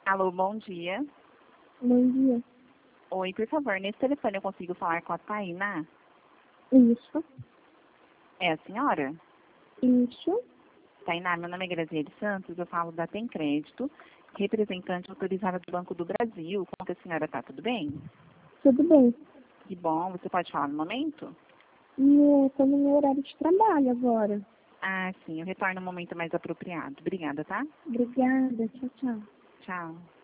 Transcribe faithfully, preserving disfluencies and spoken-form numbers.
Alô, bom dia. Bom dia. Oi, por favor, nesse telefone eu consigo falar com a Tainá? Isso. É a senhora? Isso. Tainá, meu nome é Graziele Santos, eu falo da Tem Crédito, representante autorizada do Banco do Brasil. Como que a senhora está? Tudo bem? Tudo bem. Que bom. Você pode falar no momento? E eu estou no meu horário de trabalho agora. Ah, sim, eu retorno no momento mais apropriado. Obrigada, tá? Obrigada. Tchau, tchau. Tchau.